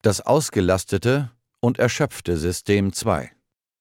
Das ausgelastete und erschöpfte System 2.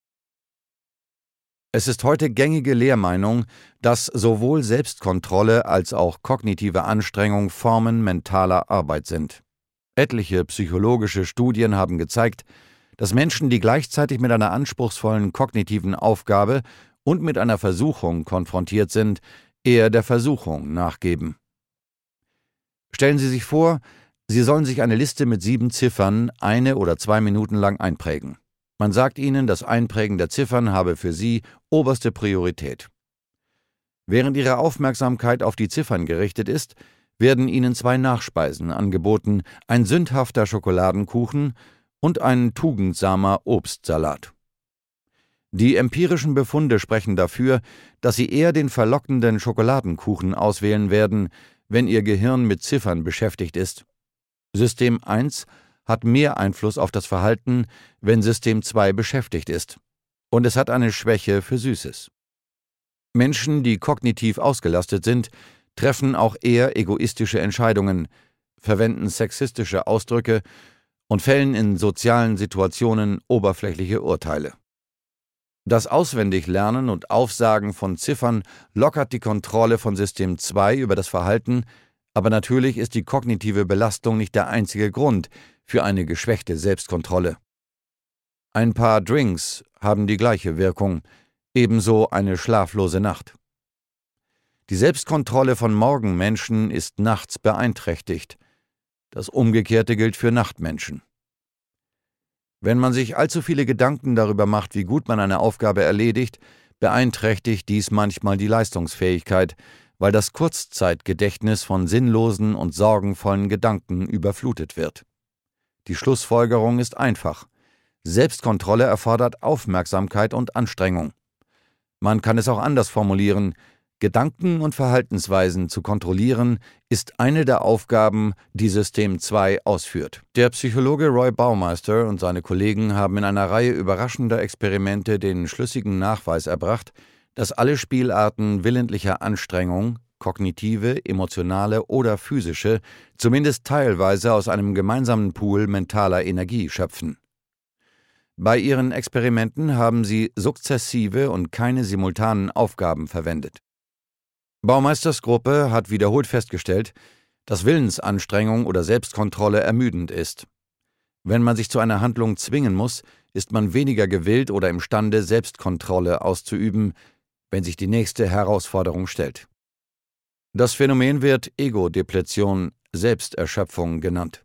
Es ist heute gängige Lehrmeinung, dass sowohl Selbstkontrolle als auch kognitive Anstrengung Formen mentaler Arbeit sind. Etliche psychologische Studien haben gezeigt, dass Menschen, die gleichzeitig mit einer anspruchsvollen kognitiven Aufgabe und mit einer Versuchung konfrontiert sind, eher der Versuchung nachgeben. Stellen Sie sich vor, Sie sollen sich eine Liste mit 7 Ziffern 1 oder 2 Minuten lang einprägen. Man sagt Ihnen, das Einprägen der Ziffern habe für Sie oberste Priorität. Während Ihre Aufmerksamkeit auf die Ziffern gerichtet ist, werden Ihnen 2 Nachspeisen angeboten, ein sündhafter Schokoladenkuchen und ein tugendsamer Obstsalat. Die empirischen Befunde sprechen dafür, dass Sie eher den verlockenden Schokoladenkuchen auswählen werden, wenn Ihr Gehirn mit Ziffern beschäftigt ist. System 1 hat mehr Einfluss auf das Verhalten, wenn System 2 beschäftigt ist. Und es hat eine Schwäche für Süßes. Menschen, die kognitiv ausgelastet sind, treffen auch eher egoistische Entscheidungen, verwenden sexistische Ausdrücke und fällen in sozialen Situationen oberflächliche Urteile. Das Auswendiglernen und Aufsagen von Ziffern lockert die Kontrolle von System 2 über das Verhalten, aber natürlich ist die kognitive Belastung nicht der einzige Grund für eine geschwächte Selbstkontrolle. Ein paar Drinks haben die gleiche Wirkung, ebenso eine schlaflose Nacht. Die Selbstkontrolle von Morgenmenschen ist nachts beeinträchtigt. Das Umgekehrte gilt für Nachtmenschen. Wenn man sich allzu viele Gedanken darüber macht, wie gut man eine Aufgabe erledigt, beeinträchtigt dies manchmal die Leistungsfähigkeit, weil das Kurzzeitgedächtnis von sinnlosen und sorgenvollen Gedanken überflutet wird. Die Schlussfolgerung ist einfach. Selbstkontrolle erfordert Aufmerksamkeit und Anstrengung. Man kann es auch anders formulieren: Gedanken und Verhaltensweisen zu kontrollieren, ist eine der Aufgaben, die System 2 ausführt. Der Psychologe Roy Baumeister und seine Kollegen haben in einer Reihe überraschender Experimente den schlüssigen Nachweis erbracht, dass alle Spielarten willentlicher Anstrengung, kognitive, emotionale oder physische, zumindest teilweise aus einem gemeinsamen Pool mentaler Energie schöpfen. Bei ihren Experimenten haben sie sukzessive und keine simultanen Aufgaben verwendet. Baumeisters Gruppe hat wiederholt festgestellt, dass Willensanstrengung oder Selbstkontrolle ermüdend ist. Wenn man sich zu einer Handlung zwingen muss, ist man weniger gewillt oder imstande, Selbstkontrolle auszuüben, wenn sich die nächste Herausforderung stellt. Das Phänomen wird Ego-Depletion, Selbsterschöpfung genannt.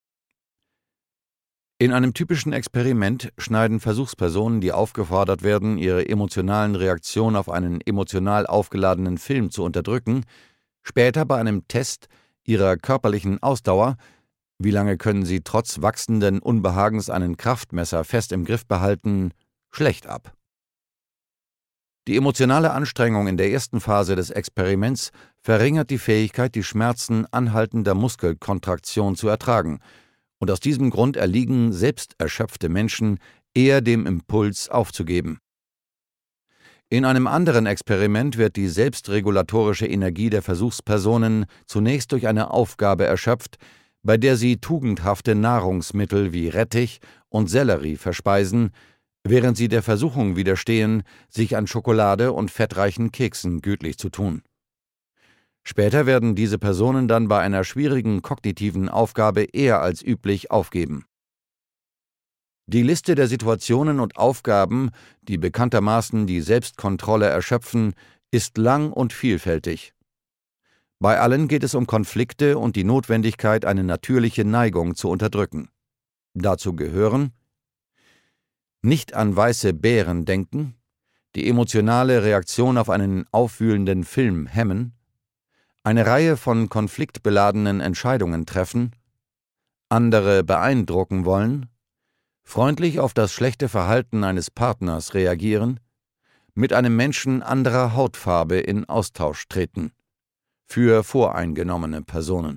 In einem typischen Experiment schneiden Versuchspersonen, die aufgefordert werden, ihre emotionalen Reaktionen auf einen emotional aufgeladenen Film zu unterdrücken, später bei einem Test ihrer körperlichen Ausdauer, wie lange können sie trotz wachsenden Unbehagens einen Kraftmesser fest im Griff behalten, schlecht ab. Die emotionale Anstrengung in der ersten Phase des Experiments verringert die Fähigkeit, die Schmerzen anhaltender Muskelkontraktion zu ertragen, und aus diesem Grund erliegen selbsterschöpfte Menschen eher dem Impuls aufzugeben. In einem anderen Experiment wird die selbstregulatorische Energie der Versuchspersonen zunächst durch eine Aufgabe erschöpft, bei der sie tugendhafte Nahrungsmittel wie Rettich und Sellerie verspeisen, während sie der Versuchung widerstehen, sich an Schokolade und fettreichen Keksen gütlich zu tun. Später werden diese Personen dann bei einer schwierigen kognitiven Aufgabe eher als üblich aufgeben. Die Liste der Situationen und Aufgaben, die bekanntermaßen die Selbstkontrolle erschöpfen, ist lang und vielfältig. Bei allen geht es um Konflikte und die Notwendigkeit, eine natürliche Neigung zu unterdrücken. Dazu gehören: nicht an weiße Bären denken, die emotionale Reaktion auf einen aufwühlenden Film hemmen, eine Reihe von konfliktbeladenen Entscheidungen treffen, andere beeindrucken wollen, freundlich auf das schlechte Verhalten eines Partners reagieren, mit einem Menschen anderer Hautfarbe in Austausch treten, für voreingenommene Personen.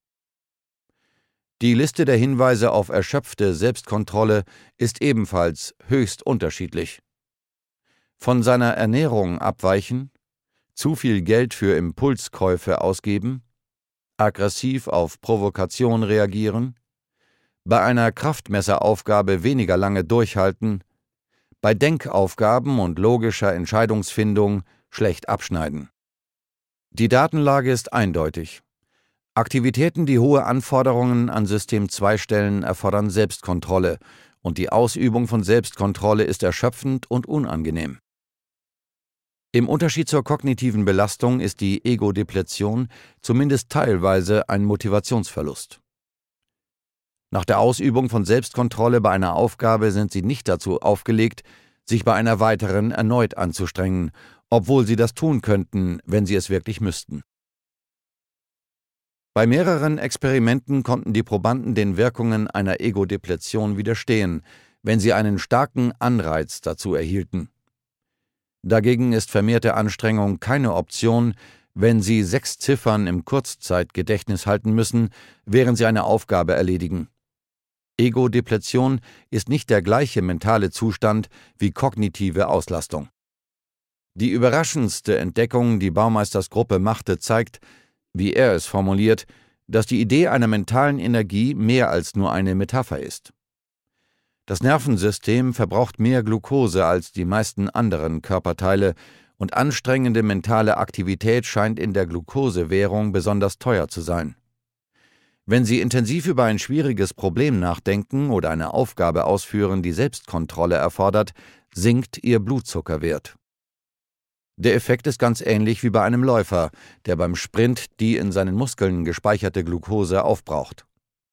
Die Liste der Hinweise auf erschöpfte Selbstkontrolle ist ebenfalls höchst unterschiedlich. Von seiner Ernährung abweichen, zu viel Geld für Impulskäufe ausgeben, aggressiv auf Provokation reagieren, bei einer Kraftmesseraufgabe weniger lange durchhalten, bei Denkaufgaben und logischer Entscheidungsfindung schlecht abschneiden. Die Datenlage ist eindeutig. Aktivitäten, die hohe Anforderungen an System 2 stellen, erfordern Selbstkontrolle, und die Ausübung von Selbstkontrolle ist erschöpfend und unangenehm. Im Unterschied zur kognitiven Belastung ist die Ego-Depletion zumindest teilweise ein Motivationsverlust. Nach der Ausübung von Selbstkontrolle bei einer Aufgabe sind Sie nicht dazu aufgelegt, sich bei einer weiteren erneut anzustrengen, obwohl Sie das tun könnten, wenn Sie es wirklich müssten. Bei mehreren Experimenten konnten die Probanden den Wirkungen einer Ego-Depletion widerstehen, wenn sie einen starken Anreiz dazu erhielten. Dagegen ist vermehrte Anstrengung keine Option, wenn Sie 6 Ziffern im Kurzzeitgedächtnis halten müssen, während Sie eine Aufgabe erledigen. Ego-Depletion ist nicht der gleiche mentale Zustand wie kognitive Auslastung. Die überraschendste Entdeckung, die Baumeisters Gruppe machte, zeigt, wie er es formuliert, dass die Idee einer mentalen Energie mehr als nur eine Metapher ist. Das Nervensystem verbraucht mehr Glucose als die meisten anderen Körperteile, und anstrengende mentale Aktivität scheint in der Glukosewährung besonders teuer zu sein. Wenn Sie intensiv über ein schwieriges Problem nachdenken oder eine Aufgabe ausführen, die Selbstkontrolle erfordert, sinkt Ihr Blutzuckerwert. Der Effekt ist ganz ähnlich wie bei einem Läufer, der beim Sprint die in seinen Muskeln gespeicherte Glucose aufbraucht.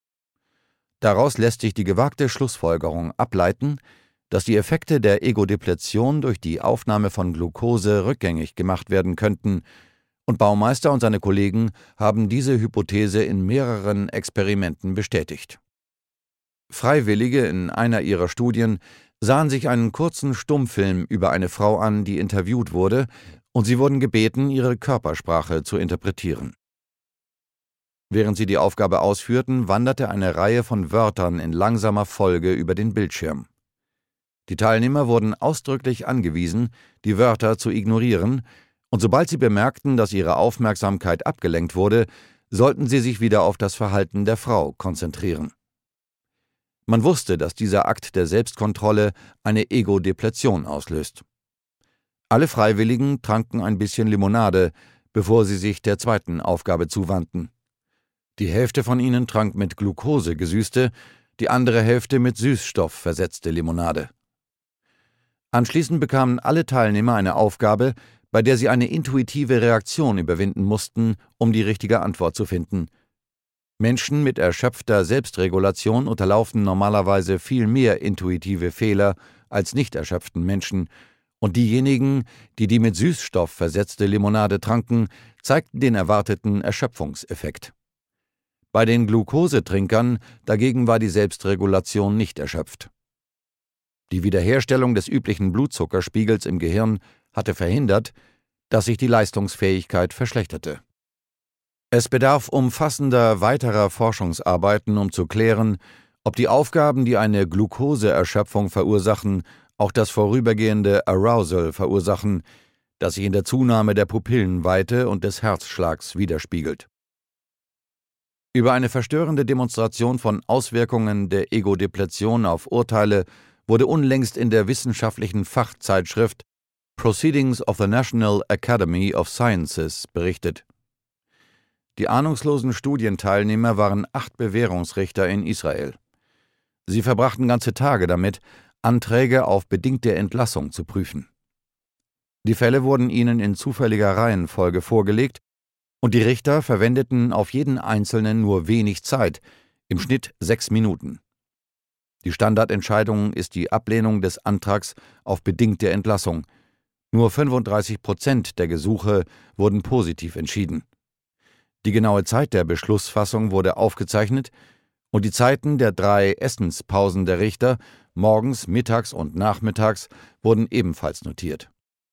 Daraus lässt sich die gewagte Schlussfolgerung ableiten, dass die Effekte der Ego-Depletion durch die Aufnahme von Glucose rückgängig gemacht werden könnten, und Baumeister und seine Kollegen haben diese Hypothese in mehreren Experimenten bestätigt. Freiwillige in einer ihrer Studien sahen sich einen kurzen Stummfilm über eine Frau an, die interviewt wurde, und sie wurden gebeten, ihre Körpersprache zu interpretieren. Während sie die Aufgabe ausführten, wanderte eine Reihe von Wörtern in langsamer Folge über den Bildschirm. Die Teilnehmer wurden ausdrücklich angewiesen, die Wörter zu ignorieren, und sobald sie bemerkten, dass ihre Aufmerksamkeit abgelenkt wurde, sollten sie sich wieder auf das Verhalten der Frau konzentrieren. Man wusste, dass dieser Akt der Selbstkontrolle eine Ego-Depletion auslöst. Alle Freiwilligen tranken ein bisschen Limonade, bevor sie sich der zweiten Aufgabe zuwandten. Die Hälfte von ihnen trank mit Glucose gesüßte, die andere Hälfte mit Süßstoff versetzte Limonade. Anschließend bekamen alle Teilnehmer eine Aufgabe, bei der sie eine intuitive Reaktion überwinden mussten, um die richtige Antwort zu finden. Menschen mit erschöpfter Selbstregulation unterlaufen normalerweise viel mehr intuitive Fehler als nicht erschöpften Menschen, und diejenigen, die mit Süßstoff versetzte Limonade tranken, zeigten den erwarteten Erschöpfungseffekt. Bei den Glukosetrinkern dagegen war die Selbstregulation nicht erschöpft. Die Wiederherstellung des üblichen Blutzuckerspiegels im Gehirn hatte verhindert, dass sich die Leistungsfähigkeit verschlechterte. Es bedarf umfassender weiterer Forschungsarbeiten, um zu klären, ob die Aufgaben, die eine Glukoseerschöpfung verursachen, auch das vorübergehende Arousal verursachen, das sich in der Zunahme der Pupillenweite und des Herzschlags widerspiegelt. Über eine verstörende Demonstration von Auswirkungen der Ego-Depletion auf Urteile wurde unlängst in der wissenschaftlichen Fachzeitschrift Proceedings of the National Academy of Sciences berichtet. Die ahnungslosen Studienteilnehmer waren 8 Bewährungsrichter in Israel. Sie verbrachten ganze Tage damit, Anträge auf bedingte Entlassung zu prüfen. Die Fälle wurden ihnen in zufälliger Reihenfolge vorgelegt, und die Richter verwendeten auf jeden einzelnen nur wenig Zeit, im Schnitt 6 Minuten. Die Standardentscheidung ist die Ablehnung des Antrags auf bedingte Entlassung. Nur 35% der Gesuche wurden positiv entschieden. Die genaue Zeit der Beschlussfassung wurde aufgezeichnet, und die Zeiten der 3 Essenspausen der Richter, morgens, mittags und nachmittags, wurden ebenfalls notiert.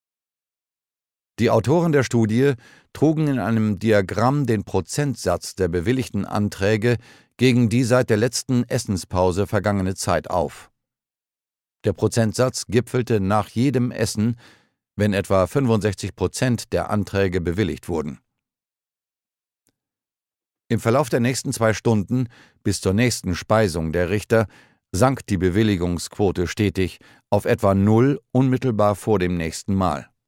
Die Autoren der Studie trugen in einem Diagramm den Prozentsatz der bewilligten Anträge gegen die seit der letzten Essenspause vergangene Zeit auf. Der Prozentsatz gipfelte nach jedem Essen, wenn etwa 65% der Anträge bewilligt wurden. Im Verlauf der nächsten 2 Stunden, bis zur nächsten Speisung der Richter, sank die Bewilligungsquote stetig auf etwa 0 unmittelbar vor dem nächsten Mahl.